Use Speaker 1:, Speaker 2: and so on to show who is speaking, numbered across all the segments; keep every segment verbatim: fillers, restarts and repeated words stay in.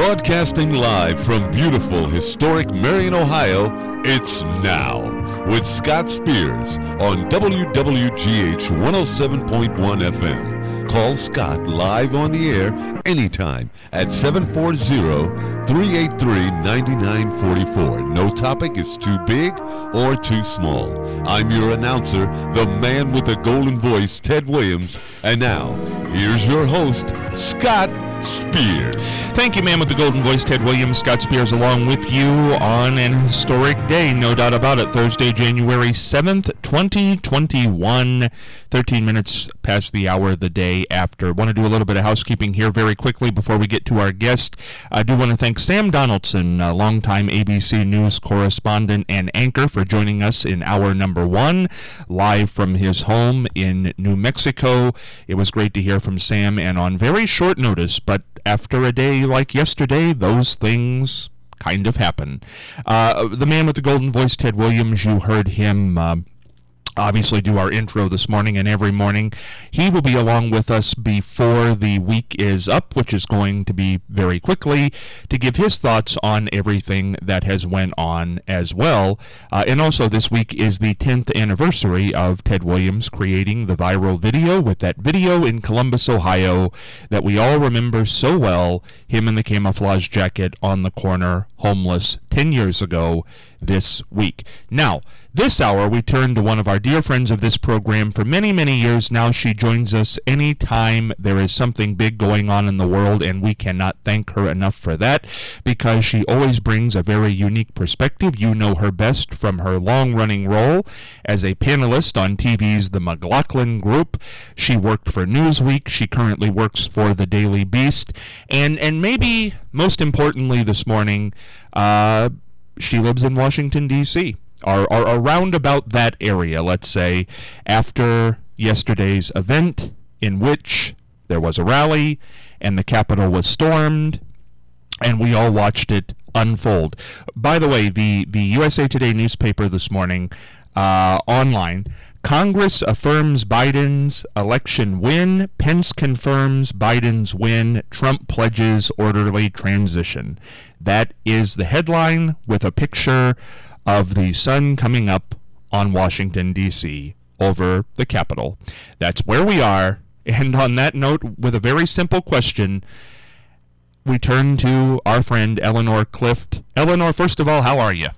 Speaker 1: Broadcasting live from beautiful, historic Marion, Ohio, it's Now with Scott Spears on W W G H one oh seven point one F M. Call Scott live on the air anytime at seven four zero, three eight three, nine nine four four. No topic is too big or too small. I'm your announcer, the man with the golden voice, Ted Williams. And now, here's your host, Scott Spears.
Speaker 2: Thank you, man with the golden voice, Ted Williams. Scott Spears along with you on an historic day, no doubt about it. Thursday, January seventh, twenty twenty-one. thirteen minutes past the hour of the day after. Want to do a little bit of housekeeping here very quickly before we get to our guest. I do want to thank Sam Donaldson, a longtime A B C News correspondent and anchor, for joining us in hour number one, live from his home in New Mexico. It was great to hear from Sam, and on very short notice, but after a day like yesterday, those things kind of happen. Uh, the man with the golden voice, Ted Williams, you heard him um, obviously do our intro this morning and every morning. He will be along with us before the week is up, which is going to be very quickly, to give his thoughts on everything that has went on as well. Uh, and also this week is the tenth anniversary of Ted Williams creating the viral video, with that video in Columbus, Ohio, that we all remember so well, him in the camouflage jacket on the corner, homeless, ten years ago this week. Now, this hour, we turn to one of our dear friends of this program for many, many years now. She joins us anytime there is something big going on in the world, and we cannot thank her enough for that, because she always brings a very unique perspective. You know her best from her long-running role as a panelist on T V's The McLaughlin Group. She worked for Newsweek. She currently works for The Daily Beast. And, and maybe most importantly this morning, uh, she lives in Washington, D C, or, or around about that area, let's say, after yesterday's event in which there was a rally and the Capitol was stormed, and we all watched it unfold. By the way, the, the U S A Today newspaper this morning, uh, online, Congress affirms Biden's election win. Pence confirms Biden's win. Trump pledges orderly transition. That is the headline, with a picture of the sun coming up on Washington, D C, over the Capitol. That's where we are. And on that note, with a very simple question, we turn to our friend Eleanor Clift. Eleanor, first of all, how are you?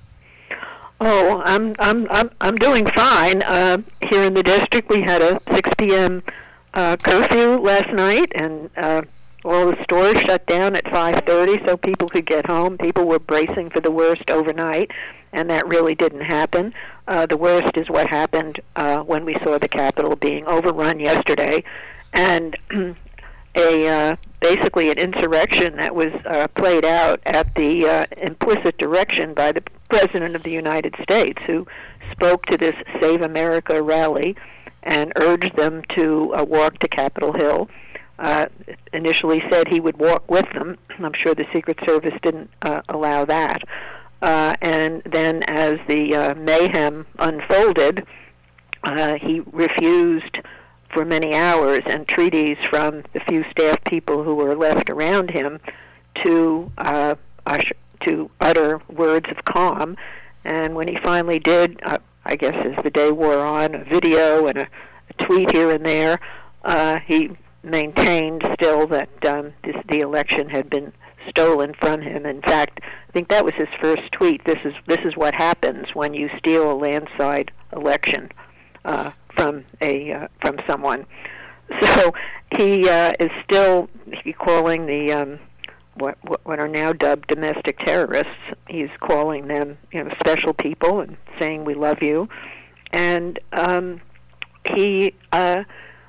Speaker 3: Oh, I'm I'm I'm I'm doing fine. Uh, here in the district, we had a six p.m. Uh, curfew last night, and uh, all the stores shut down at five thirty, so people could get home. People were bracing for the worst overnight, and that really didn't happen. Uh, the worst is what happened uh, when we saw the Capitol being overrun yesterday, and a uh, basically an insurrection that was uh, played out at the uh, implicit direction by the President of the United States, who spoke to this Save America rally and urged them to uh, walk to Capitol Hill. Uh, initially said he would walk with them. I'm sure the Secret Service didn't uh, allow that. Uh, and then as the uh, mayhem unfolded, uh, he refused for many hours, entreaties from the few staff people who were left around him to uh, usher, to utter words of calm. And when he finally did, uh, I guess as the day wore on, a video and a, a tweet here and there, uh, he maintained still that um, this, the election had been stolen from him. In fact, I think that was his first tweet. This is this is what happens when you steal a landslide election uh, from a uh, from someone. So he uh, is still he calling the um, what what are now dubbed domestic terrorists. He's calling them, you know, special people, and saying we love you. And um, he uh,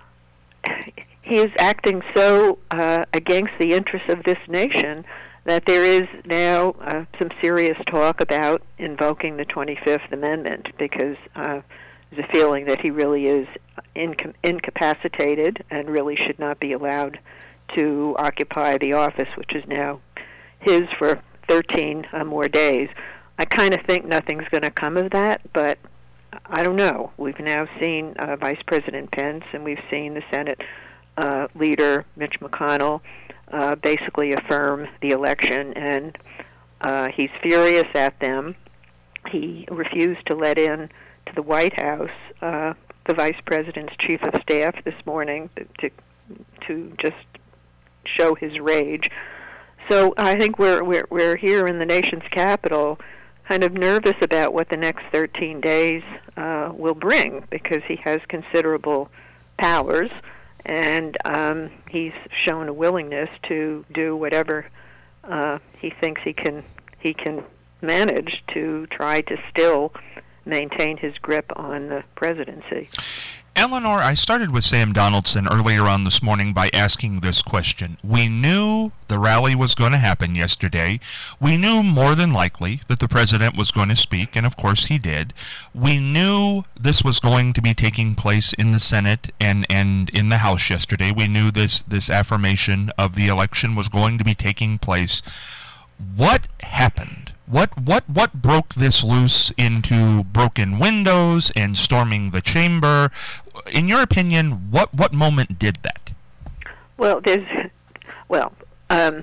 Speaker 3: he is acting so uh, against the interests of this nation that there is now uh, some serious talk about invoking the twenty-fifth Amendment, because uh, there's a feeling that he really is inca- incapacitated and really should not be allowed to occupy the office, which is now his for thirteen uh, more days. I kind of think nothing's going to come of that, but I don't know. We've now seen uh, Vice President Pence, and we've seen the Senate uh, leader, Mitch McConnell, uh, basically affirm the election, and uh, he's furious at them. He refused to let in to the White House uh, the Vice President's Chief of Staff this morning to to just show his rage. So I think we're we're we're here in the nation's capital, kind of nervous about what the next thirteen days uh, will bring, because he has considerable powers, and um, he's shown a willingness to do whatever uh, he thinks he can he can manage to try to still maintain his grip on the presidency.
Speaker 2: Eleanor, I started with Sam Donaldson earlier on this morning by asking this question. We knew the rally was going to happen yesterday. We knew more than likely that the president was going to speak, and of course he did. We knew this was going to be taking place in the Senate and, and in the House yesterday. We knew this, this affirmation of the election was going to be taking place. What happened? What what what broke this loose into broken windows and storming the chamber? In your opinion, what, what moment did that?
Speaker 3: Well, there's well, um,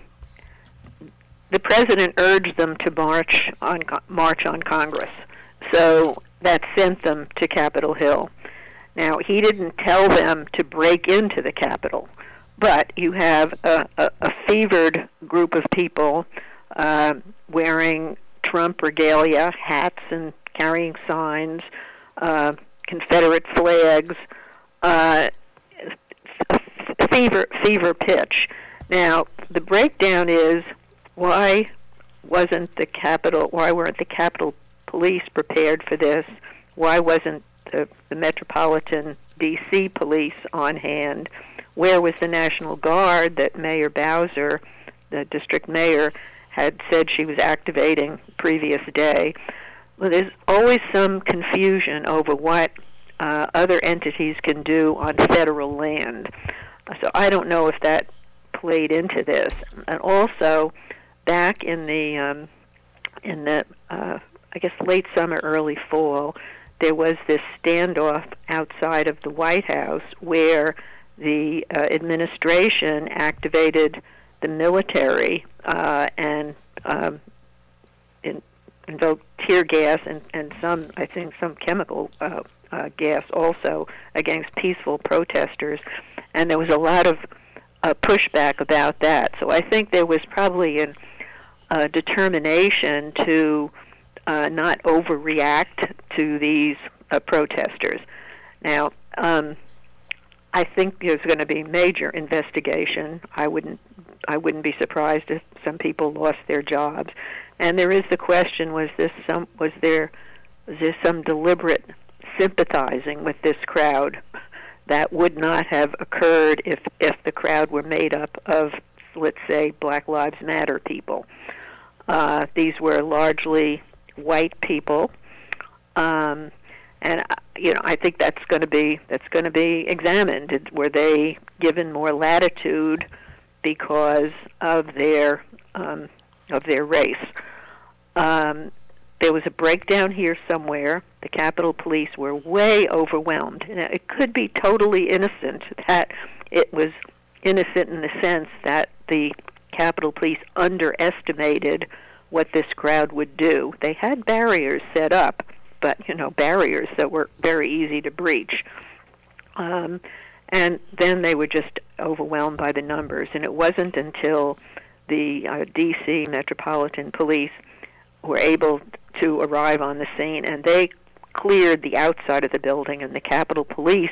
Speaker 3: the president urged them to march on march on Congress, so that sent them to Capitol Hill. Now, he didn't tell them to break into the Capitol, but you have a, a, a fevered group of people Uh, wearing Trump regalia, hats, and carrying signs, uh, Confederate flags, uh, fever fever pitch. Now, the breakdown is, why wasn't the Capitol, why weren't the Capitol Police prepared for this? Why wasn't the, the Metropolitan D C Police on hand? Where was the National Guard that Mayor Bowser, the district mayor, had said she was activating previous day? Well, there's always some confusion over what uh, other entities can do on federal land. So I don't know if that played into this. And also, back in the um, in the uh, I guess late summer, early fall, there was this standoff outside of the White House where the uh, administration activated the military uh, and um, in, invoked tear gas and, and some, I think, some chemical uh, uh, gas also against peaceful protesters. And there was a lot of uh, pushback about that. So I think there was probably a uh, determination to uh, not overreact to these uh, protesters. Now, um, I think there's going to be major investigation. I wouldn't I wouldn't be surprised if some people lost their jobs. And there is the question: was this some was there was there some deliberate sympathizing with this crowd that would not have occurred if if the crowd were made up of, let's say, Black Lives Matter people? Uh, these were largely white people. Um, And you know, I think that's going to be that's going to be examined. It, were they given more latitude because of their um, of their race? Um, there was a breakdown here somewhere. The Capitol Police were way overwhelmed. Now, it could be totally innocent. That it was innocent in the sense that the Capitol Police underestimated what this crowd would do. They had barriers set up, but, you know, barriers that were very easy to breach. Um, and then they were just overwhelmed by the numbers. And it wasn't until the uh, D C Metropolitan Police were able to arrive on the scene, and they cleared the outside of the building, and the Capitol Police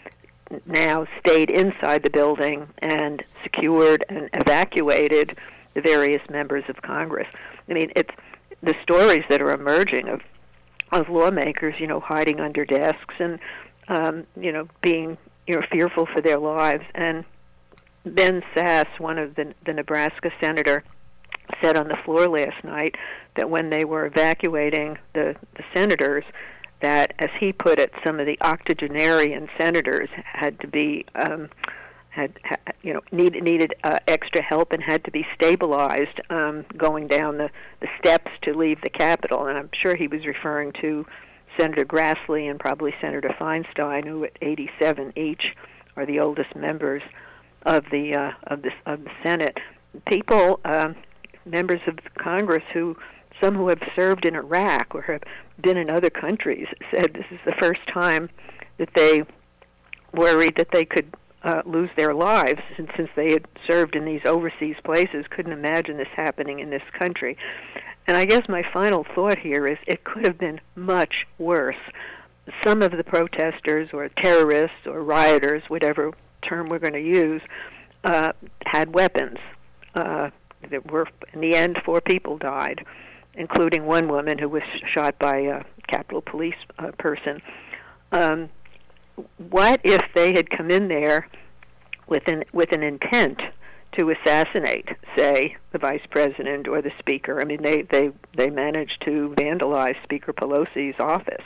Speaker 3: now stayed inside the building and secured and evacuated the various members of Congress. I mean, it's the stories that are emerging of of lawmakers, you know, hiding under desks and, um, you know, being, you know, fearful for their lives. And Ben Sasse, one of the, the Nebraska senator, said on the floor last night that when they were evacuating the, the senators, that, as he put it, some of the octogenarian senators had to be, um, had, had you know, needed needed uh, extra help and had to be stabilized um, going down the, the steps to leave the Capitol. And I'm sure he was referring to Senator Grassley and probably Senator Feinstein, who at eighty-seven each are the oldest members of the uh, of the of the Senate. People, um, members of Congress who some who have served in Iraq or have been in other countries said this is the first time that they worried that they could uh, lose their lives, and since they had served in these overseas places, couldn't imagine this happening in this country. And I guess my final thought here is it could have been much worse. Some of the protesters or terrorists or rioters, whatever term we're going to use, uh, had weapons. Uh, there were, in the end, four people died, including one woman who was shot by a Capitol Police uh, person. Um, what if they had come in there with an, with an intent to assassinate, say, the vice president or the speaker? I mean, they, they, they managed to vandalize Speaker Pelosi's office.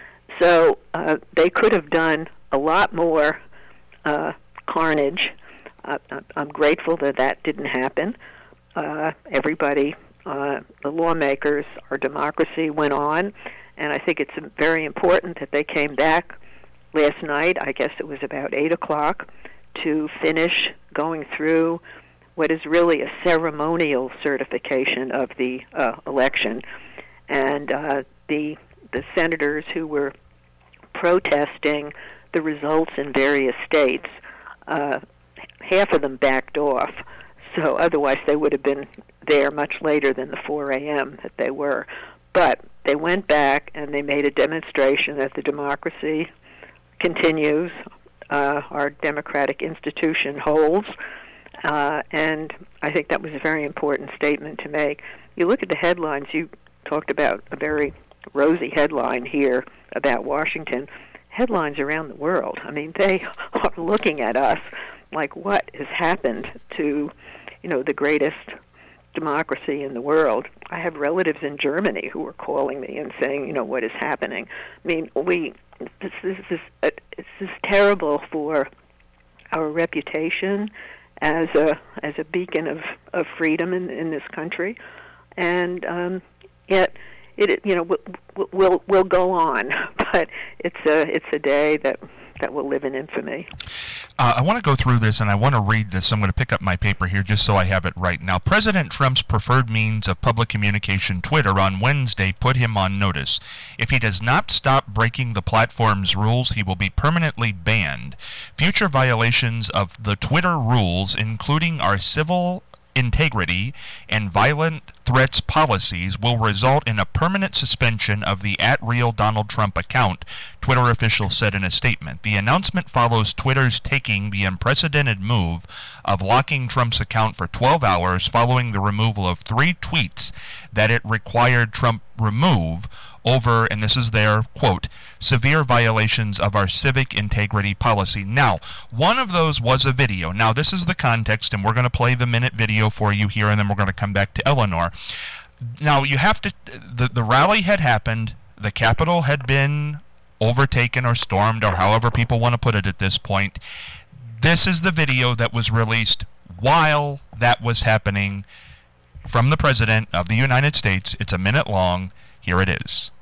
Speaker 3: So uh, they could have done a lot more uh, carnage. Uh, I'm grateful that that didn't happen. Uh, everybody, uh, the lawmakers, our democracy went on, and I think it's very important that they came back last night, I guess it was about eight o'clock, to finish going through what is really a ceremonial certification of the uh, election. And uh, the the senators who were protesting the results in various states, uh, half of them backed off. So otherwise they would have been there much later than the four a.m. that they were. But they went back and they made a demonstration that the democracy continues, uh, our democratic institution holds, uh, and I think that was a very important statement to make. You look at the headlines, you talked about a very rosy headline here about Washington. Headlines around the world, I mean, they are looking at us like what has happened to, you know, the greatest democracy in the world. I have relatives in Germany who are calling me and saying, you know, what is happening? I mean, we this, this is uh, this is terrible for our reputation as a as a beacon of, of freedom in in this country, and um, yet it you know we'll, we'll we'll go on, but it's a it's a day that. that will live in infamy.
Speaker 2: Uh, I want to go through this, and I want to read this. I'm going to pick up my paper here just so I have it right. Now, President Trump's preferred means of public communication, Twitter, on Wednesday put him on notice. If he does not stop breaking the platform's rules, he will be permanently banned. Future violations of the Twitter rules, including our civil integrity and violent threats policies, will result in a permanent suspension of the at real Donald Trump account, Twitter officials said in a statement. The announcement follows Twitter's taking the unprecedented move of locking Trump's account for twelve hours following the removal of three tweets that it required Trump remove over, and this is their quote, severe violations of our civic integrity policy. Now, one of those was a video. Now, this is the context, and we're going to play the minute video for you here, and then we're going to come back to Eleanor. Now, you have to, the, the rally had happened, the Capitol had been overtaken or stormed, or however people want to put it at this point. This is the video that was released while that was happening from the President of the United States. It's a minute long. Here it is.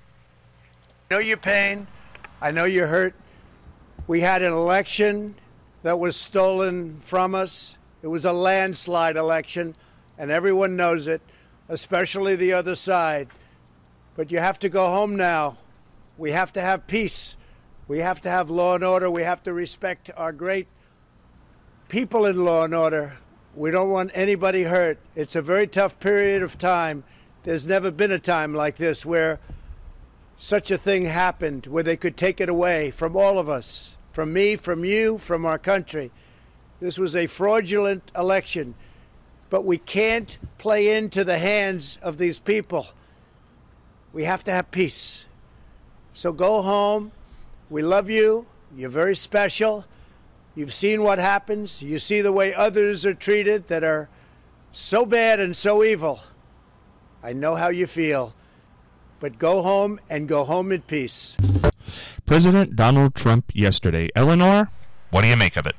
Speaker 4: I know your pain. I know you're hurt. We had an election that was stolen from us. It was a landslide election, and everyone knows it, especially the other side. But you have to go home now. We have to have peace. We have to have law and order. We have to respect our great people in law and order. We don't want anybody hurt. It's a very tough period of time. There's never been a time like this where such a thing happened, where they could take it away from all of us, from me, from you, from our country. This was a fraudulent election, but we can't play into the hands of these people. We have to have peace. So go home. We love you. You're very special. You've seen what happens. You see the way others are treated that are so bad and so evil. I know how you feel, but go home and go home in peace.
Speaker 2: President Donald Trump yesterday. Eleanor, what do you make of it?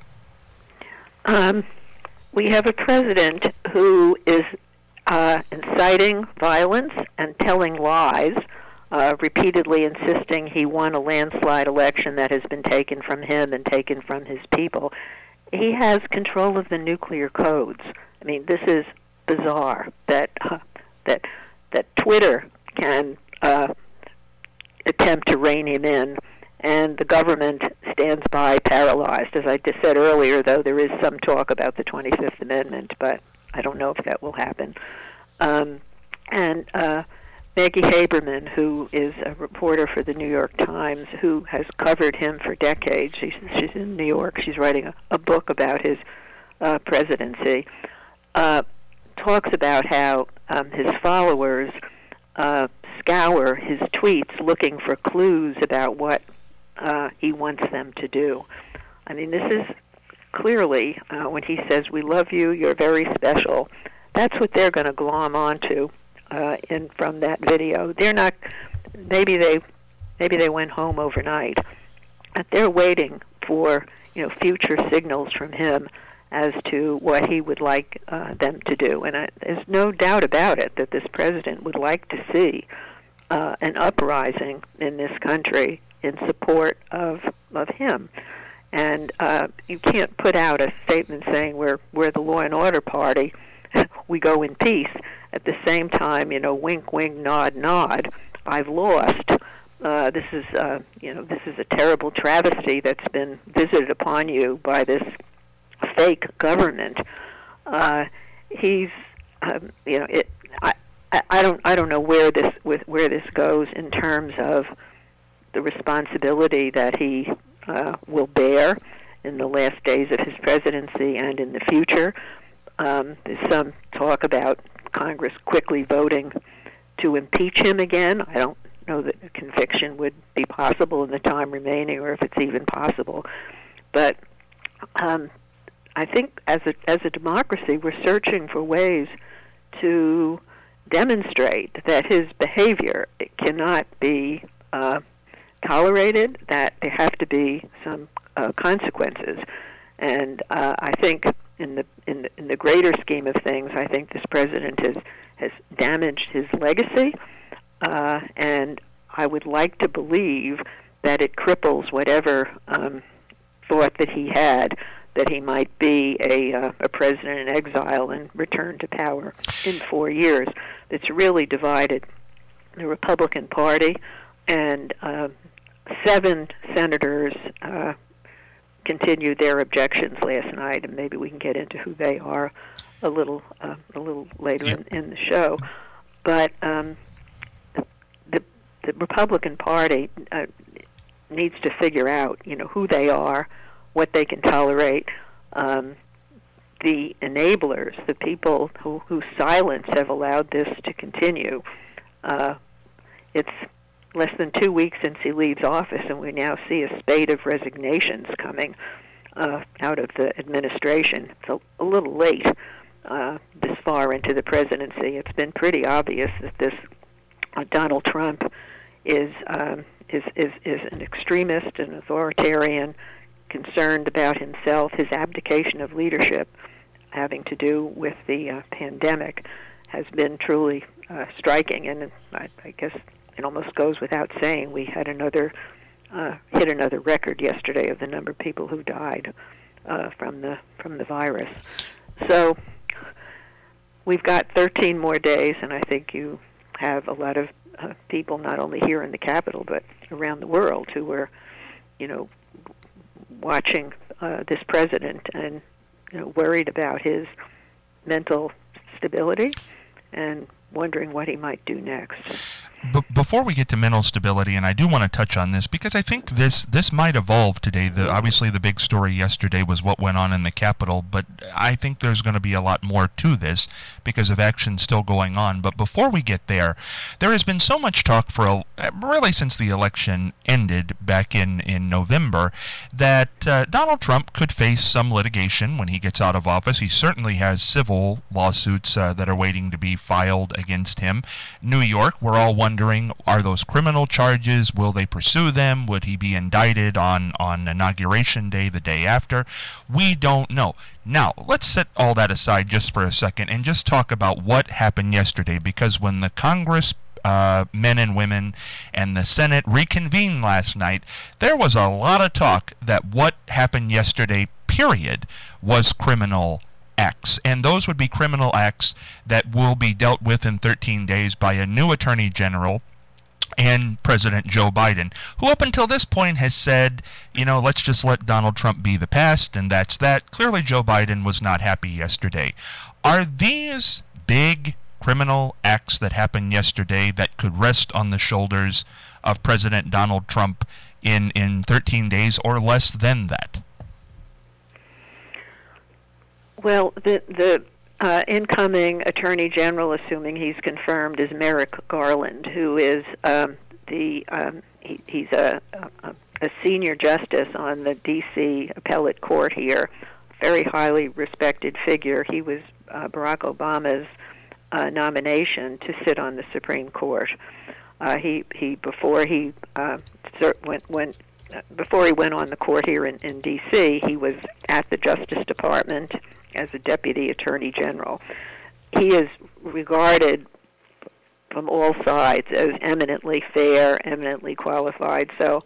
Speaker 3: Um, we have a president who is uh, inciting violence and telling lies, uh, repeatedly insisting he won a landslide election that has been taken from him and taken from his people. he has control of the nuclear codes. I mean, this is bizarre that uh, that that Twitter can uh, attempt to rein him in, and the government stands by paralyzed. As I just said earlier, though, there is some talk about the twenty-fifth Amendment, but I don't know if that will happen. Um, and uh, Maggie Haberman, who is a reporter for the New York Times, who has covered him for decades. She's, she's in New York. She's writing a, a book about his uh, presidency. Uh, talks about how um, his followers uh, scour his tweets looking for clues about what uh, he wants them to do. I mean, this is clearly, uh, when he says, "We love you, you're very special," that's what they're going to glom onto uh, in from that video. They're not, maybe they maybe they went home overnight, but they're waiting for, you know, future signals from him as to what he would like uh, them to do. And I, there's no doubt about it that this president would like to see uh, an uprising in this country in support of of him. And uh, you can't put out a statement saying we're we're the law and order party, we go in peace. At the same time, you know, wink, wink, nod, nod. I've lost. Uh, this is, uh, you know, this is a terrible travesty that's been visited upon you by this fake government. Uh, he's, um, you know, it. I, I don't, I don't know where this, with where this goes in terms of the responsibility that he uh, will bear in the last days of his presidency and in the future. Um, there's some talk about Congress quickly voting to impeach him again. I don't know that a conviction would be possible in the time remaining, or if it's even possible. But um, I think as a as a democracy, we're searching for ways to demonstrate that his behavior cannot be uh, tolerated, that there have to be some uh, consequences. And uh, I think in the, in the in the greater scheme of things, I think this president has has damaged his legacy, uh, and I would like to believe that it cripples whatever um, thought that he had that he might be a uh, a president in exile and return to power in four years. It's really divided the Republican Party, and uh, seven senators uh, continued their objections last night, and maybe we can get into who they are a little uh, a little later in, in the show. But um, the the Republican Party uh, needs to figure out, you know, who they are, what they can tolerate. Um, the enablers, the people who, whose silence have allowed this to continue. Uh, it's less than two weeks since he leaves office, and we now see a spate of resignations coming uh, out of the administration. It's a, a little late uh, this far into the presidency. It's been pretty obvious that this uh, Donald Trump is, um, is is is an extremist, an authoritarian, concerned about himself. His abdication of leadership, having to do with the uh, pandemic, has been truly uh, striking, and I, I guess it almost goes without saying we had another uh, hit another record yesterday of the number of people who died uh, from the from the virus. So we've got thirteen more days, and I think you have a lot of uh, people, not only here in the Capitol but around the world, who are, you know, watching uh, this president and, you know, worried about his mental stability and wondering what he might do next.
Speaker 2: But before we get to mental stability, and I do want to touch on this because I think this this might evolve today. The, obviously, the big story yesterday was what went on in the Capitol, but I think there's going to be a lot more to this because of action still going on. But before we get there, there has been so much talk for a, really since the election ended back in, in November that uh, Donald Trump could face some litigation when he gets out of office. He certainly has civil lawsuits uh, that are waiting to be filed against him. New York, we're all wondering, are those criminal charges? Will they pursue them? Would he be indicted on, on Inauguration Day, the day after? We don't know. Now, let's set all that aside just for a second and just talk about what happened yesterday, because when the Congress uh, men and women and the Senate reconvened last night, there was a lot of talk that what happened yesterday period, was criminal acts. And those would be criminal acts that will be dealt with in thirteen days by a new Attorney General and President Joe Biden, who up until this point has said, you know, let's just let Donald Trump be the past, and that's that. Clearly Joe Biden was not happy yesterday. Are these big criminal acts that happened yesterday that could rest on the shoulders of President Donald Trump in, in thirteen days or less than that?
Speaker 3: Well, the the uh, incoming Attorney General, assuming he's confirmed, is Merrick Garland, who is um, the um, he, he's a, a a senior justice on the D C appellate court here, very highly respected figure. He was uh, Barack Obama's uh, nomination to sit on the Supreme Court. Uh, he he before he uh, went went. Before he went on the court here in, in D C, he was at the Justice Department as a Deputy Attorney General. He is regarded from all sides as eminently fair, eminently qualified, so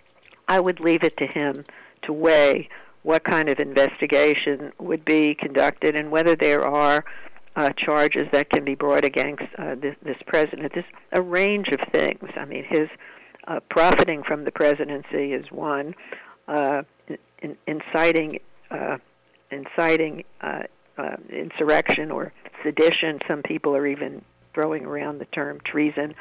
Speaker 3: I would leave it to him to weigh what kind of investigation would be conducted and whether there are uh, charges that can be brought against uh, this, this president. There's a range of things. I mean, his Uh, profiting from the presidency is one. Uh, in, inciting, uh, inciting uh, uh, insurrection or sedition. Some people are even throwing around the term treason.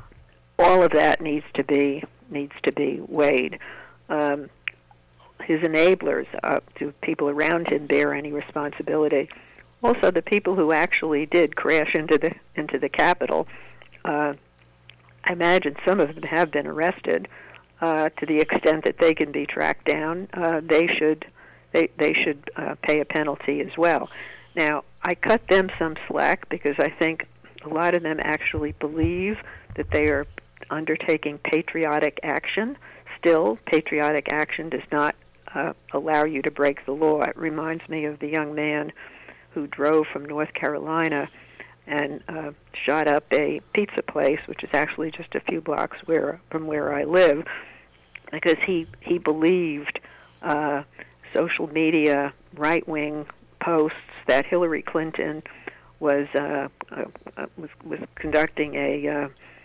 Speaker 3: All of that needs to be needs to be weighed. Um, his enablers, uh, do people around him bear any responsibility? Also, the people who actually did crash into the into the Capitol. Uh, I imagine some of them have been arrested. Uh, to the extent that they can be tracked down, uh, they should they they should uh, pay a penalty as well. Now, I cut them some slack because I think a lot of them actually believe that they are undertaking patriotic action. Still, patriotic action does not uh, allow you to break the law. It reminds me of the young man who drove from North Carolina and uh, shot up a pizza place, which is actually just a few blocks where from where I live, because he he believed uh, social media right-wing posts that Hillary Clinton was uh, uh, was was conducting a uh,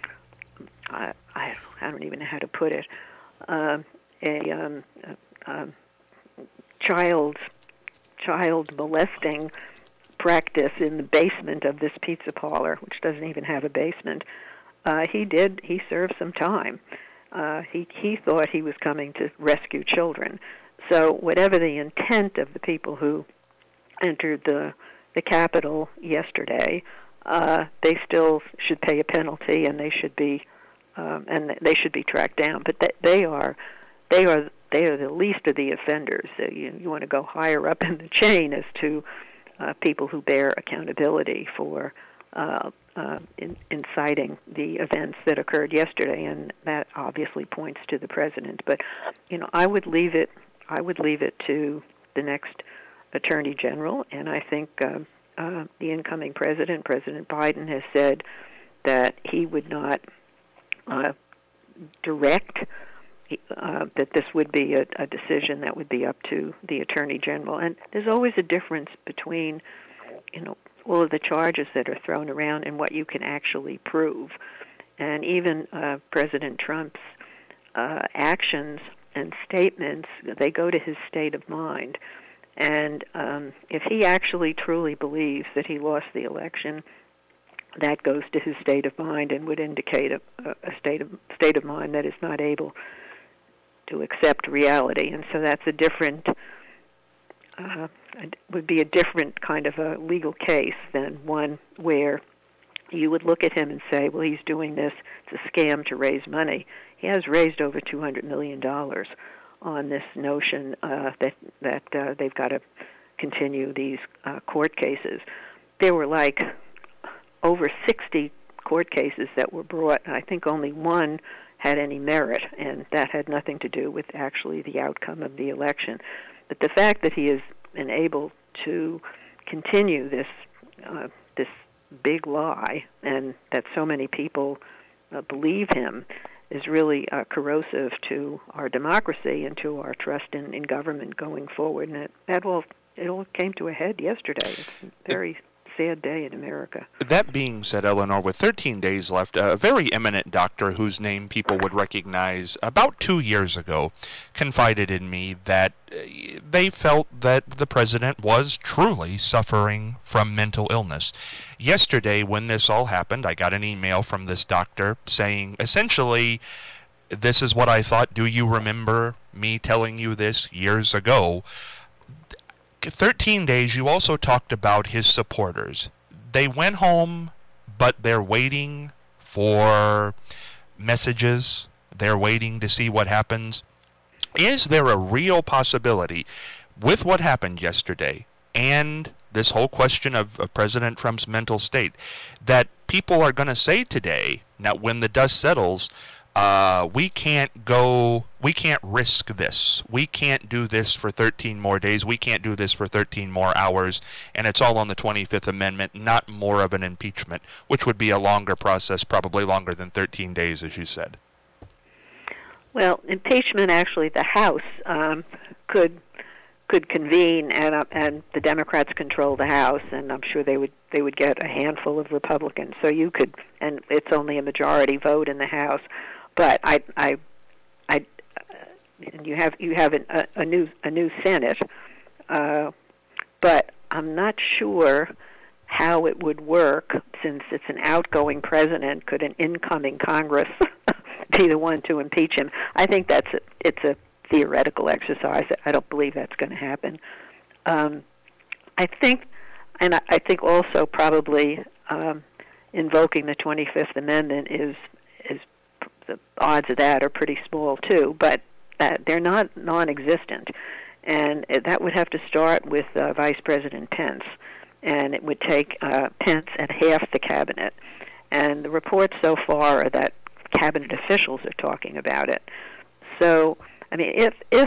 Speaker 3: I, I don't even know how to put it uh, a um, uh, um, child child molesting practice in the basement of this pizza parlor, which doesn't even have a basement. Uh, he did. He served some time. Uh, he he thought he was coming to rescue children. So whatever the intent of the people who entered the the Capitol yesterday, uh, they still should pay a penalty, and they should be um, and they should be tracked down. But they, they are they are they are the least of the offenders. So you you want to go higher up in the chain as to Uh, people who bear accountability for uh, uh, in, inciting the events that occurred yesterday, and that obviously points to the president. But you know, I would leave it. I would leave it to the next Attorney General, and I think uh, uh, the incoming president, President Biden, has said that he would not uh, direct. Uh, that this would be a, a decision that would be up to the Attorney General. And there's always a difference between, you know, all of the charges that are thrown around and what you can actually prove. And even uh, President Trump's uh, actions and statements, they go to his state of mind. And um, if he actually truly believes that he lost the election, that goes to his state of mind and would indicate a, a state of state of mind that is not able to accept reality, and so that's a different, uh, would be a different kind of a legal case than one where you would look at him and say, well, he's doing this, it's a scam to raise money. He has raised over two hundred million dollars on this notion uh, that, that uh, they've got to continue these uh, court cases. There were like over sixty court cases that were brought, and I think only one had any merit, and that had nothing to do with actually the outcome of the election. But the fact that he is enabled to continue this uh, this big lie, and that so many people uh, believe him, is really uh, corrosive to our democracy and to our trust in, in government going forward. And it, that all it all came to a head yesterday. It's a very sad day in America.
Speaker 2: That being said, Eleanor, with thirteen days left, a very eminent doctor whose name people would recognize about two years ago confided in me that they felt that the president was truly suffering from mental illness. Yesterday, when this all happened, I got an email from this doctor saying, essentially, this is what I thought. Do you remember me telling you this years ago? thirteen days, you also talked about his supporters. They went home, but they're waiting for messages. They're waiting to see what happens. Is there a real possibility, with what happened yesterday and this whole question of, of President Trump's mental state, that people are going to say today, now when the dust settles, Uh, we can't go, we can't risk this. We can't do this for thirteen more days. We can't do this for thirteen more hours. And it's all on the twenty-fifth Amendment, not more of an impeachment, which would be a longer process, probably longer than thirteen days, as you said.
Speaker 3: Well, impeachment, actually, the House um, could could convene, and uh, and the Democrats control the House, and I'm sure they would they would get a handful of Republicans. So you could, and it's only a majority vote in the House. But I, I, I, uh, you have you have an, a, a new a new Senate, uh, but I'm not sure how it would work since it's an outgoing president. Could an incoming Congress be the one to impeach him? I think that's a, it's a theoretical exercise. I don't believe that's going to happen. Um, I think, and I, I think also probably um, invoking the twenty-fifth Amendment is is. The odds of that are pretty small, too, but uh, they're not non-existent. And uh, that would have to start with uh, Vice President Pence, and it would take uh, Pence and half the cabinet. And the reports so far are that cabinet officials are talking about it. So, I mean, if if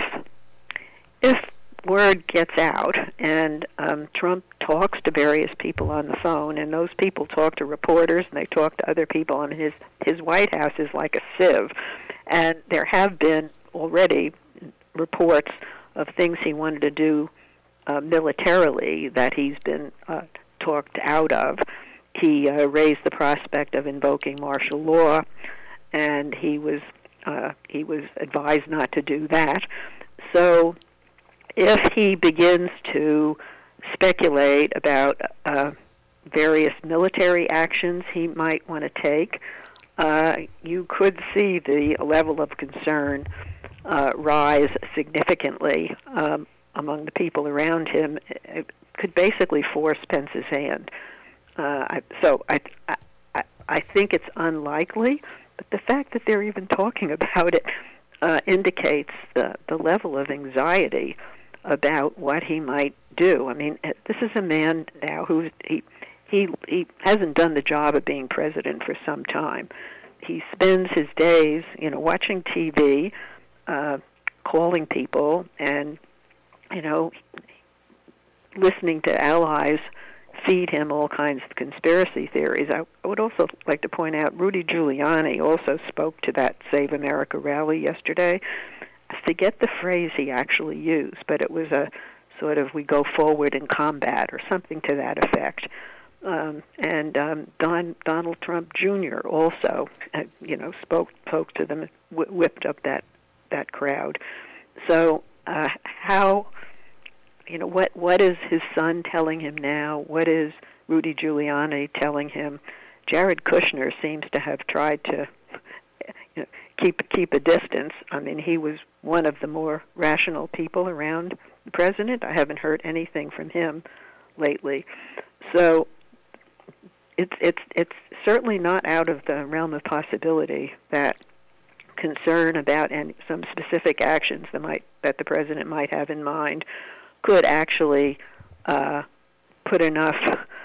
Speaker 3: if word gets out and um, Trump talks to various people on the phone, and those people talk to reporters and they talk to other people, I mean, his, his White House is like a sieve. And there have been already reports of things he wanted to do uh, militarily that he's been uh, talked out of. He uh, raised the prospect of invoking martial law, and he was uh, he was advised not to do that. So if he begins to speculate about uh, various military actions he might want to take, uh, you could see the level of concern uh, rise significantly um, among the people around him. It could basically force Pence's hand. Uh, I, so I, I, I think it's unlikely, but the fact that they're even talking about it uh, indicates the, the level of anxiety about what he might do. I mean, this is a man now who he he he hasn't done the job of being president for some time. He spends his days, you know, watching T V, uh, calling people, and you know, listening to allies feed him all kinds of conspiracy theories. I, I would also like to point out Rudy Giuliani also spoke to that Save America rally yesterday. I forget the phrase he actually used, but it was a sort of "we go forward in combat" or something to that effect. Um, and um, Don, Donald Trump Junior also, uh, you know, spoke spoke to them, wh- whipped up that that crowd. So uh, how, you know, what what is his son telling him now? What is Rudy Giuliani telling him? Jared Kushner seems to have tried to, you know, keep keep a distance. I mean, he was one of the more rational people around the president. I haven't heard anything from him lately. So it's it's it's certainly not out of the realm of possibility that concern about any, some specific actions that might that the president might have in mind could actually uh, put enough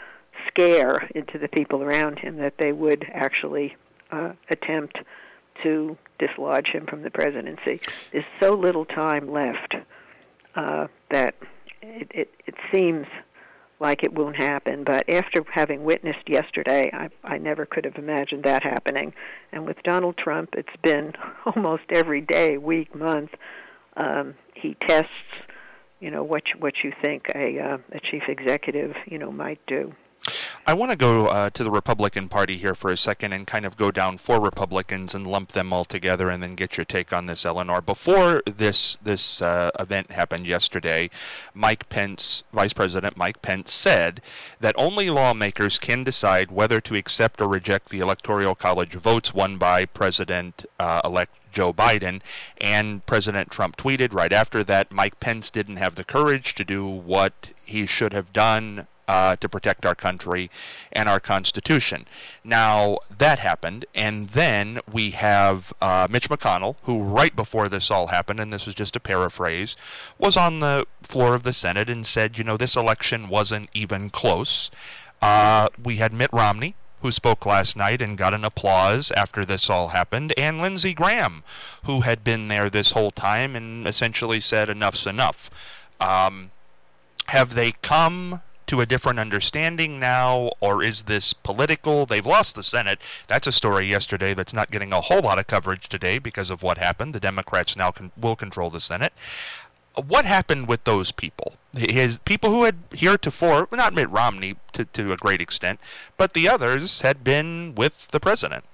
Speaker 3: scare into the people around him that they would actually uh, attempt to dislodge him from the presidency. There's so little time left uh, that it, it, it seems like it won't happen. But after having witnessed yesterday, I, I never could have imagined that happening. And with Donald Trump, it's been almost every day, week, month, um, he tests, you know, what you, what you think a uh, a chief executive, you know, might do.
Speaker 2: I want to go uh, to the Republican Party here for a second and kind of go down four Republicans and lump them all together and then get your take on this, Eleanor. Before this this uh, event happened yesterday, Mike Pence, Vice President Mike Pence, said that only lawmakers can decide whether to accept or reject the Electoral College votes won by President-elect uh, Joe Biden. And President Trump tweeted right after that, Mike Pence didn't have the courage to do what he should have done Uh, to protect our country and our Constitution. Now, that happened, and then we have uh, Mitch McConnell, who right before this all happened, and this is just a paraphrase, was on the floor of the Senate and said, you know, this election wasn't even close. Uh, we had Mitt Romney, who spoke last night and got an applause after this all happened, and Lindsey Graham, who had been there this whole time and essentially said enough's enough. Um, have they come to a different understanding now, or is this political? They've lost the Senate. That's a story yesterday that's not getting a whole lot of coverage today because of what happened. The Democrats now con- will control the Senate. What happened with those people? His people who had heretofore, not Mitt Romney to, to a great extent, but the others had been with the president.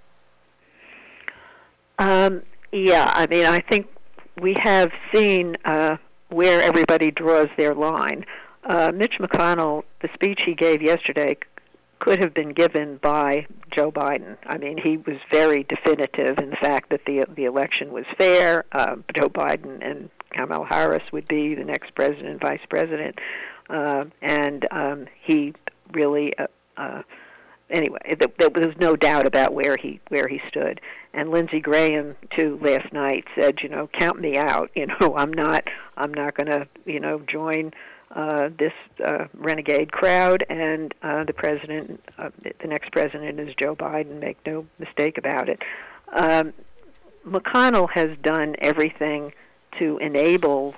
Speaker 3: Um, yeah, I mean, I think we have seen uh, where everybody draws their line. Uh, Mitch McConnell, the speech he gave yesterday could have been given by Joe Biden. I mean, he was very definitive in the fact that the the election was fair. Uh, Joe Biden and Kamala Harris would be the next president and vice president. Uh, and um, he really, uh, uh, anyway, th- there was no doubt about where he where he stood. And Lindsey Graham, too, last night said, you know, count me out. You know, I'm not, I'm not going to, you know, join Uh, this uh, renegade crowd, and uh, the president, uh, the next president is Joe Biden, make no mistake about it. Um, McConnell has done everything to enable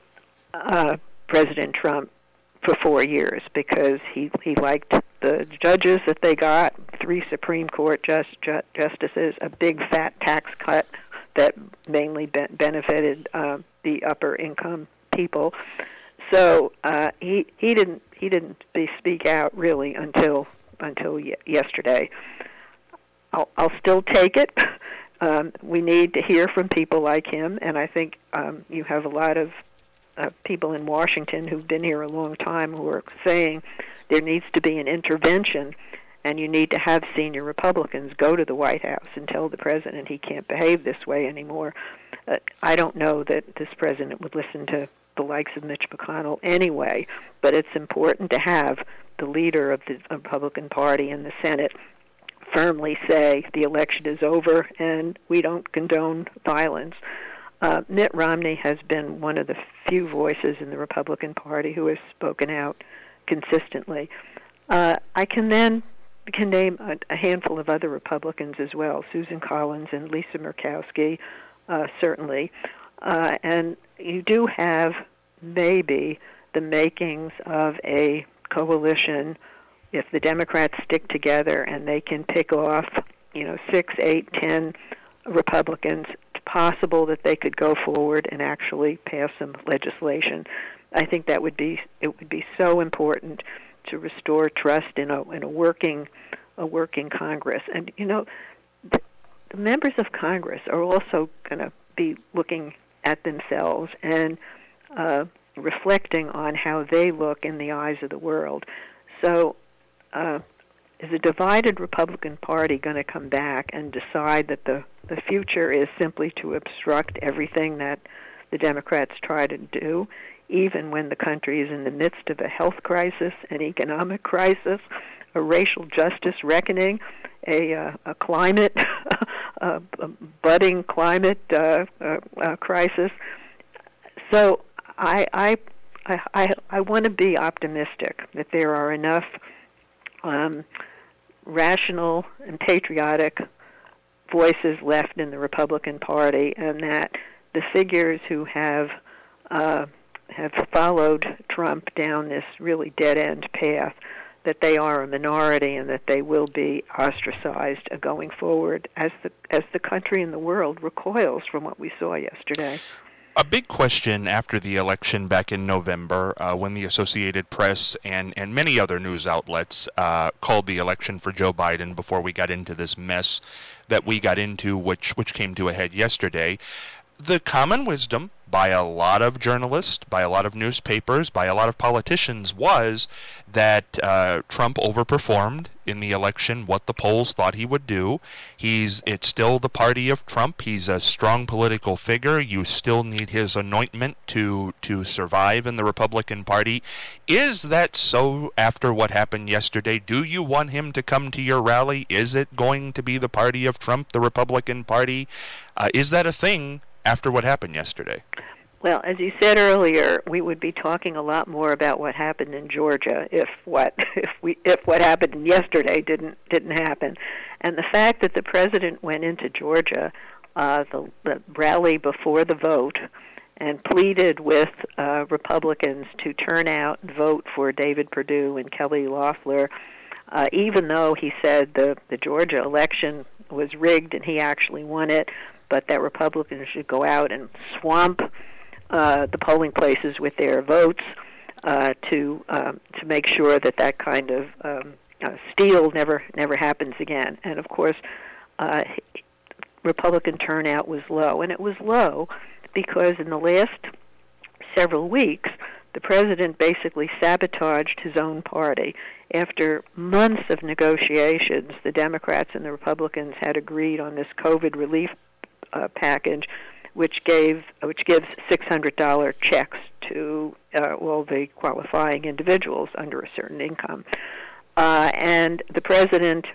Speaker 3: uh, President Trump for four years because he, he liked the judges that they got, three Supreme Court just, ju- justices, a big fat tax cut that mainly be- benefited uh, the upper income people. So uh, he he didn't he didn't speak out really until until y- yesterday. I'll, I'll still take it. Um, we need to hear from people like him, and I think um, you have a lot of uh, people in Washington who've been here a long time who are saying there needs to be an intervention, and you need to have senior Republicans go to the White House and tell the president he can't behave this way anymore. Uh, I don't know that this president would listen to the likes of Mitch McConnell anyway, but it's important to have the leader of the Republican Party in the Senate firmly say the election is over and we don't condone violence. Uh, Mitt Romney has been one of the few voices in the Republican Party who has spoken out consistently. Uh, I can then can name a, a handful of other Republicans as well, Susan Collins and Lisa Murkowski, uh, certainly. Uh, and you do have maybe the makings of a coalition if the Democrats stick together and they can pick off, you know, six, eight, ten Republicans. It's possible that they could go forward and actually pass some legislation. I think that would be it would be so important to restore trust in a in a working a working Congress. And you know, the, the members of Congress are also going to be looking at themselves and uh, reflecting on how they look in the eyes of the world. So uh, is a divided Republican Party going to come back and decide that the, the future is simply to obstruct everything that the Democrats try to do, even when the country is in the midst of a health crisis, an economic crisis, a racial justice reckoning, a, uh, a climate, a, a budding climate uh, uh, uh, crisis? So I, I, I, I want to be optimistic that there are enough um, rational and patriotic voices left in the Republican Party, and that the figures who have uh, have followed Trump down this really dead-end path, that they are a minority and that they will be ostracized uh, going forward as the as the country and the world recoils from what we saw yesterday.
Speaker 2: A big question after the election back in November, uh, when the Associated Press and, and many other news outlets uh, called the election for Joe Biden before we got into this mess that we got into, which which came to a head yesterday. The common wisdom by a lot of journalists, by a lot of newspapers, by a lot of politicians was that uh, Trump overperformed in the election what the polls thought he would do. He's it's still the party of Trump. He's a strong political figure. You still need his anointment to to survive in the Republican Party. Is that so after what happened yesterday? Do you want him to come to your rally? Is it going to be the party of Trump, the Republican Party? Uh, is that a thing after what happened yesterday?
Speaker 3: Well, as you said earlier, we would be talking a lot more about what happened in Georgia if what if we if what happened yesterday didn't didn't happen. And the fact that the president went into Georgia, uh, the, the rally before the vote, and pleaded with uh, Republicans to turn out and vote for David Perdue and Kelly Loeffler, uh, even though he said the the Georgia election was rigged and he actually won it, but that Republicans should go out and swamp Uh, the polling places with their votes uh, to um, to make sure that that kind of um, uh, steal never never happens again. And of course, uh, Republican turnout was low, and it was low because in the last several weeks, the president basically sabotaged his own party. After months of negotiations, the Democrats and the Republicans had agreed on this COVID relief uh, package, which gave which gives six hundred dollars checks to uh, all the qualifying individuals under a certain income. Uh, and the president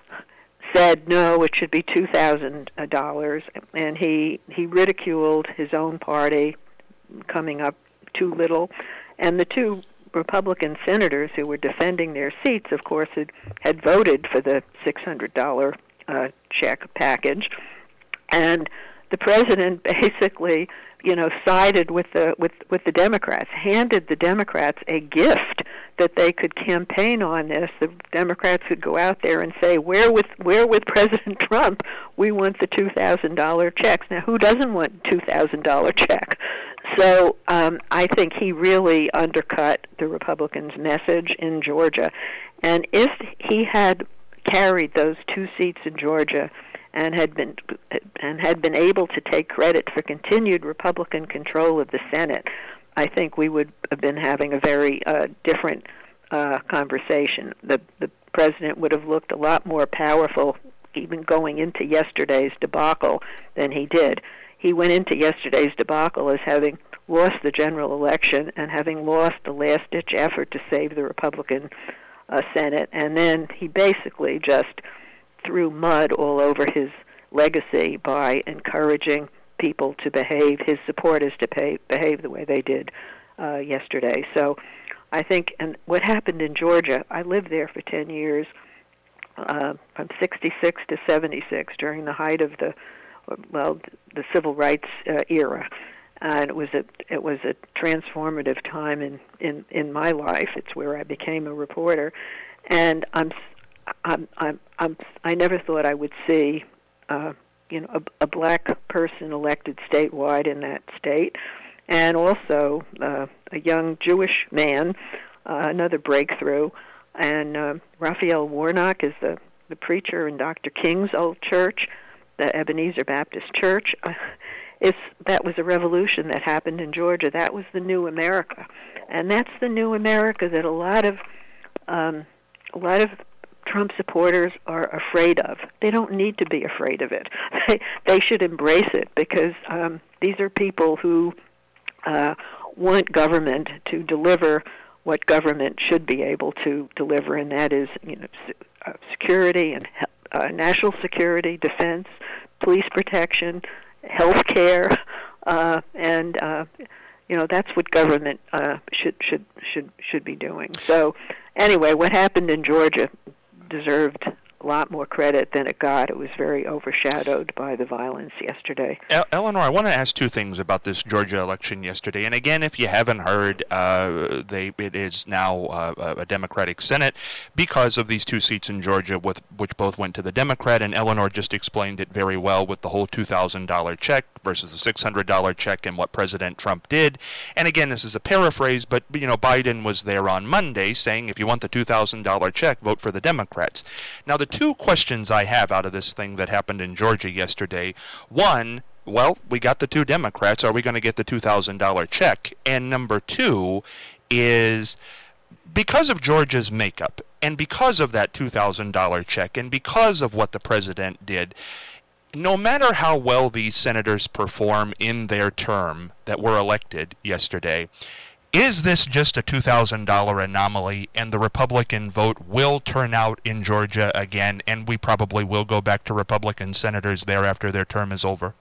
Speaker 3: said, no, it should be two thousand dollars, and he, he ridiculed his own party coming up too little. And the two Republican senators who were defending their seats, of course, had, had voted for the six hundred dollars uh, check package. And the president basically, you know, sided with the with with the Democrats, handed the Democrats a gift that they could campaign on this. The Democrats could go out there and say, "Where with where with President Trump? We want the two thousand dollar checks." Now, who doesn't want two thousand dollar check? So um, I think he really undercut the Republicans' message in Georgia, and if he had carried those two seats in Georgia and had been and had been able to take credit for continued Republican control of the Senate, I think we would have been having a very uh, different uh, conversation. The the president would have looked a lot more powerful even going into yesterday's debacle than he did. He went into yesterday's debacle as having lost the general election and having lost the last-ditch effort to save the Republican uh, Senate, and then he basically just threw mud all over his legacy by encouraging people to behave, his supporters to pay, behave the way they did uh, yesterday. So I think, and what happened in Georgia, I lived there for ten years, uh, from sixty-six to seventy-six, during the height of the, well, the civil rights uh, era. And it was a it was a transformative time in, in, in my life. It's where I became a reporter, and I'm I'm, I'm, I'm, I never thought I would see, uh, you know, a, a black person elected statewide in that state, and also uh, a young Jewish man, uh, another breakthrough. And uh, Raphael Warnock is the, the preacher in Doctor King's old church, the Ebenezer Baptist Church. Uh, it's, that was a revolution that happened in Georgia. That was the new America, and that's the new America that a lot of um, a lot of Trump supporters are afraid of. They don't need to be afraid of it. They, they should embrace it, because um, these are people who uh, want government to deliver what government should be able to deliver, and that is, you know, uh, security and uh, national security, defense, police protection, health care, uh, and uh, you know, that's what government uh, should should should should be doing. So, anyway, what happened in Georgia deserved a lot more credit than it got. It was very overshadowed by the violence yesterday.
Speaker 2: El- Eleanor, I want to ask two things about this Georgia election yesterday. And again, if you haven't heard, uh, they it is now uh, a Democratic Senate because of these two seats in Georgia, with which both went to the Democrat. And Eleanor just explained it very well with the whole two thousand dollars check versus the six hundred dollars check and what President Trump did. And again, this is a paraphrase, but you know, Biden was there on Monday saying, if you want the two thousand dollars check, vote for the Democrats. Now, the two questions I have out of this thing that happened in Georgia yesterday, one, well, we got the two Democrats. Are we going to get the two thousand dollars check? And number two is, because of Georgia's makeup, and because of that two thousand dollars check, and because of what the president did, no matter how well these senators perform in their term that were elected yesterday, is this just a two thousand dollars anomaly, and the Republican vote will turn out in Georgia again, and we probably will go back to Republican senators there after their term is over?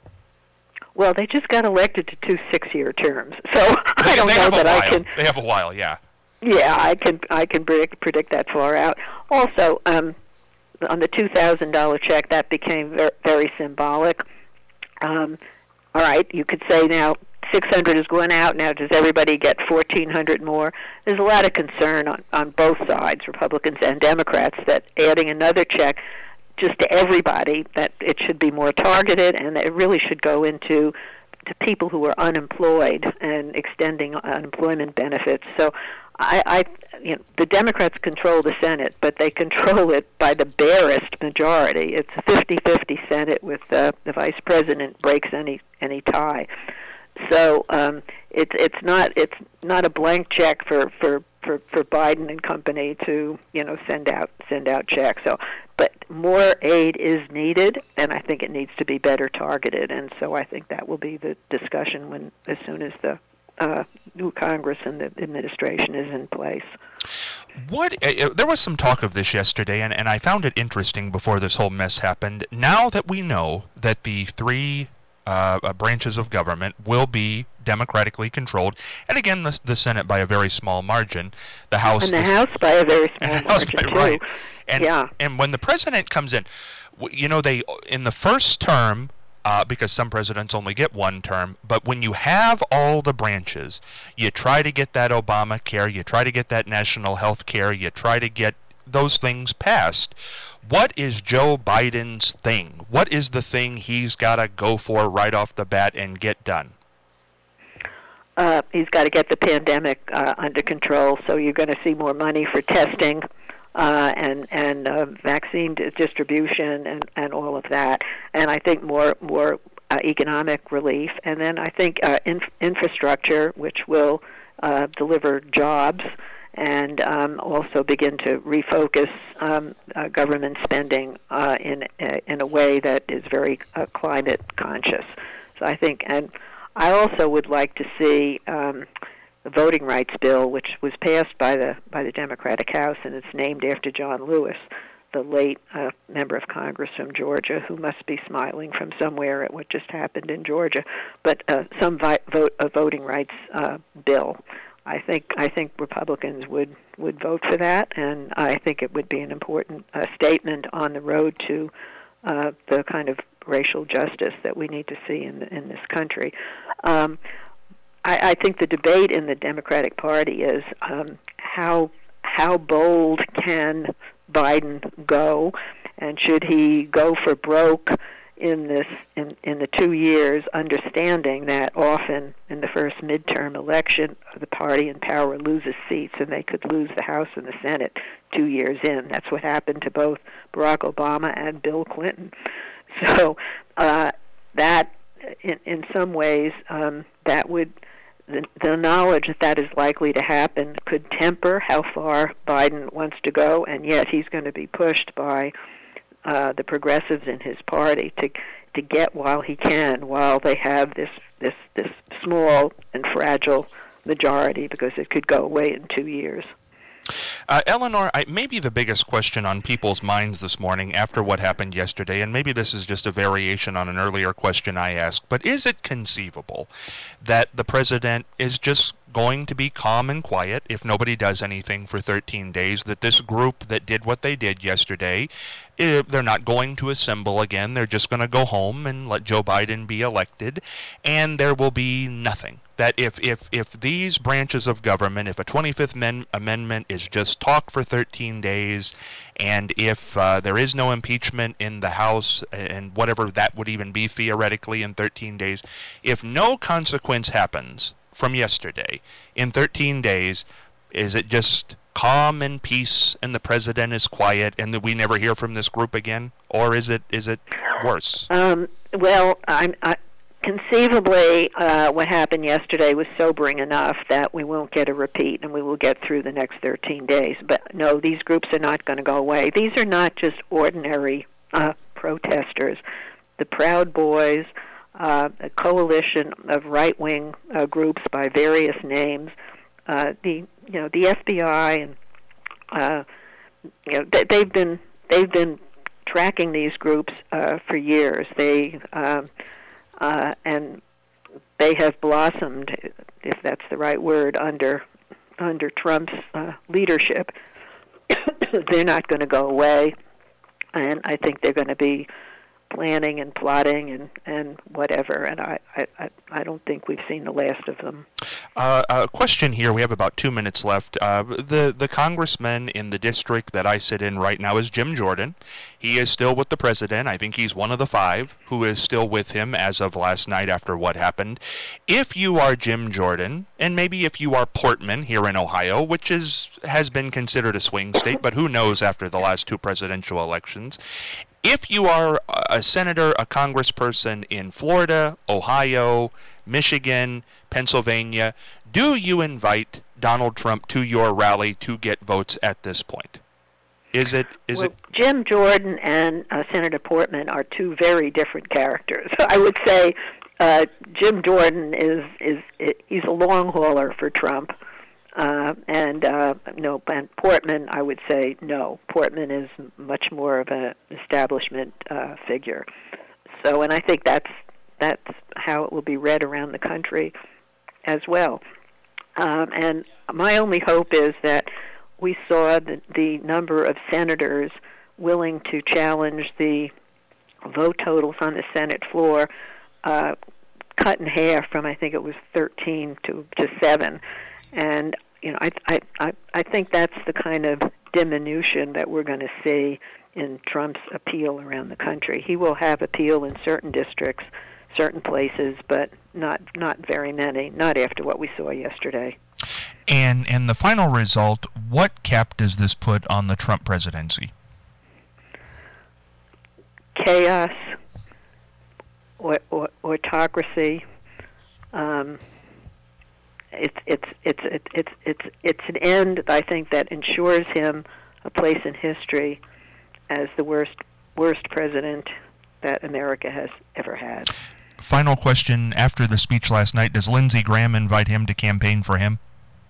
Speaker 3: Well, they just got elected to two six-year terms, so
Speaker 2: They,
Speaker 3: I don't
Speaker 2: they
Speaker 3: know
Speaker 2: have a
Speaker 3: that
Speaker 2: while.
Speaker 3: I can.
Speaker 2: They have a while, yeah.
Speaker 3: Yeah, I can. I can predict, predict that far out. Also, um, on the two thousand dollars check, that became very, very symbolic. Um, all right, you could say now six hundred is going out. Now, does everybody get fourteen hundred more? There's a lot of concern on, on both sides, Republicans and Democrats, that adding another check just to everybody, that it should be more targeted, and that it really should go into to people who are unemployed and extending unemployment benefits. So I, I you know, the Democrats control the Senate, but they control it by the barest majority. It's a fifty-fifty Senate with uh, the vice president breaks any any tie. So um, it's it's not it's not a blank check for, for, for, for Biden and company to you know send out send out checks. So, but more aid is needed, and I think it needs to be better targeted. And so I think that will be the discussion when as soon as the uh, new Congress and the administration is in place.
Speaker 2: What uh, there was some talk of this yesterday, and, and I found it interesting before this whole mess happened. Now that we know that the three Uh, uh, branches of government will be democratically controlled, and again, the, the Senate by a very small margin, the House,
Speaker 3: and the,
Speaker 2: the
Speaker 3: House by a very small margin
Speaker 2: by,
Speaker 3: too.
Speaker 2: Right. And,
Speaker 3: yeah.
Speaker 2: and when the president comes in, you know, they in the first term, uh, because some presidents only get one term, but when you have all the branches, you try to get that Obamacare, you try to get that national health care, you try to get those things passed. What is Joe Biden's thing? What is the thing he's got to go for right off the bat and get done?
Speaker 3: Uh, he's got to get the pandemic uh, under control, so you're going to see more money for testing uh, and and uh, vaccine distribution and, and all of that. And I think more more uh, economic relief. And then I think uh, inf- infrastructure, which will uh, deliver jobs, and um, also begin to refocus um, uh, government spending uh, in uh, in a way that is very uh, climate conscious. So I think, and I also would like to see um, the voting rights bill, which was passed by the by the Democratic House, and it's named after John Lewis, the late uh, member of Congress from Georgia, who must be smiling from somewhere at what just happened in Georgia. But uh, some vi- vote a voting rights uh, bill. I think I think Republicans would, would vote for that, and I think it would be an important uh, statement on the road to uh, the kind of racial justice that we need to see in in this country. Um, I, I think the debate in the Democratic Party is um, how how bold can Biden go, and should he go for broke in this in, in the two years, understanding that often in the first midterm election the party in power loses seats, and they could lose the House and the Senate two years in. That's what happened to both Barack Obama and Bill Clinton. So uh, that in, in some ways um, that would the, the knowledge that that is likely to happen could temper how far Biden wants to go, and yet he's going to be pushed by Uh, the progressives in his party to to get while he can, while they have this this this small and fragile majority, because it could go away in two years.
Speaker 2: Uh, Eleanor, I, maybe the biggest question on people's minds this morning after what happened yesterday, and maybe this is just a variation on an earlier question I asked, but is it conceivable that the president is just going to be calm and quiet if nobody does anything for thirteen days, that this group that did what they did yesterday, eh, they're not going to assemble again, they're just going to go home and let Joe Biden be elected, and there will be nothing? That if, if, if these branches of government, if a twenty-fifth men- Amendment is just talk for thirteen days, and if uh, there is no impeachment in the House, and whatever that would even be theoretically in thirteen days, if no consequence happens from yesterday in thirteen days, is it just calm and peace and the president is quiet and that we never hear from this group again? Or is it is it worse?
Speaker 3: Um, well, I'm... I- Conceivably, uh, what happened yesterday was sobering enough that we won't get a repeat and we will get through the next thirteen days. But no, these groups are not going to go away. These are not just ordinary uh, protesters. The Proud Boys, uh, a coalition of right-wing uh, groups by various names, uh, the you know the F B I, and uh, you know they, they've been they've been tracking these groups uh, for years. They um, Uh, and they have blossomed, if that's the right word, under under Trump's uh, leadership. They're not going to go away, and I think they're going to be planning and plotting and, and whatever, and I, I, I don't think we've seen the last of them.
Speaker 2: Uh, a question here, we have about two minutes left. Uh, the, the congressman in the district that I sit in right now is Jim Jordan. He is still with the president. I think he's one of the five who is still with him as of last night after what happened. If you are Jim Jordan, and maybe if you are Portman here in Ohio, which is has been considered a swing state, but who knows after the last two presidential elections, if you are a senator, a congressperson in Florida, Ohio, Michigan, Pennsylvania, do you invite Donald Trump to your rally to get votes at this point? Is it? Is
Speaker 3: well,
Speaker 2: it?
Speaker 3: Jim Jordan and uh, Senator Portman are two very different characters. I would say uh, Jim Jordan is is he's a long hauler for Trump, uh, and uh, no, and Portman, I would say no. Portman is much more of an establishment uh, figure. So, and I think that's that's how it will be read around the country as well. Um, and my only hope is that we saw the, the number of senators willing to challenge the vote totals on the Senate floor uh, cut in half from, I think it was thirteen to, to seven. And, you know, I, I, I, I think that's the kind of diminution that we're going to see in Trump's appeal around the country. He will have appeal in certain districts, certain places, but not not very many, not after what we saw yesterday.
Speaker 2: And and the final result, what cap does this put on the Trump presidency?
Speaker 3: Chaos, or, or, autocracy. Um, it's it's it's it's it's it's it's an end, I think, that ensures him a place in history as the worst worst president that America has ever had.
Speaker 2: Final question: after the speech last night, does Lindsey Graham invite him to campaign for him?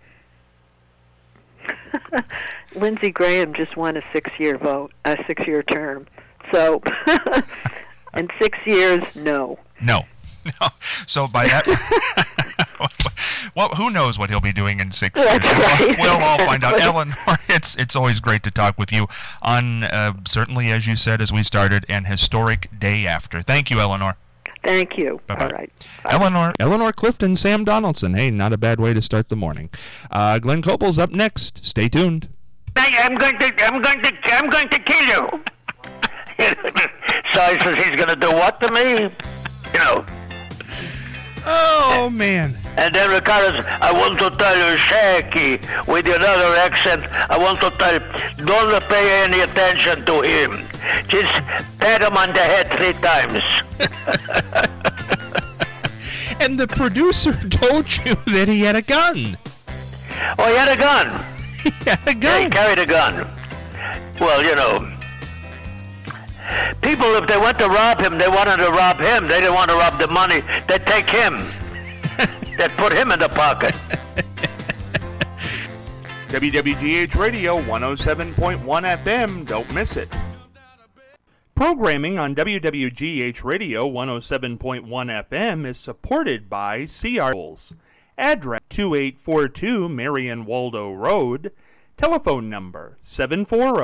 Speaker 3: Lindsey Graham just won a six-year vote, a six-year term. So, in six years, no.
Speaker 2: No. No. So by that, well, who knows what he'll be doing in six
Speaker 3: That's
Speaker 2: years?
Speaker 3: right.
Speaker 2: We'll, we'll all find out. Eleanor, it's it's always great to talk with you on uh, certainly, as you said, as we started, an historic day after. Thank you, Eleanor.
Speaker 3: Thank you.
Speaker 2: Bye-bye.
Speaker 3: All right. Bye.
Speaker 2: Eleanor, Eleanor Clifton, Sam Donaldson. Hey, not a bad way to start the morning. Uh, Glenn Coppel's up next. Stay tuned.
Speaker 5: I'm going to, I'm going to, I'm going to kill you. So he says he's going to do what to me? You know.
Speaker 2: Oh, man.
Speaker 5: And then Ricardo, I want to tell you, shaky, with another accent, I want to tell you, don't pay any attention to him. Just pat him on the head three times.
Speaker 2: And the producer told you that he had a gun.
Speaker 5: Oh, he had a gun?
Speaker 2: He had a
Speaker 5: Yeah,
Speaker 2: gun.
Speaker 5: he carried a gun. Well, you know, people, if they went to rob him, they wanted to rob him. They didn't want to rob the money. They'd take him. They'd put him in the pocket.
Speaker 2: W W G H Radio one oh seven point one F M. Don't miss it. Programming on W W G H Radio one oh seven point one F M is supported by C R Tools. Address two eight four two Marion Waldo Road. Telephone number seven four zero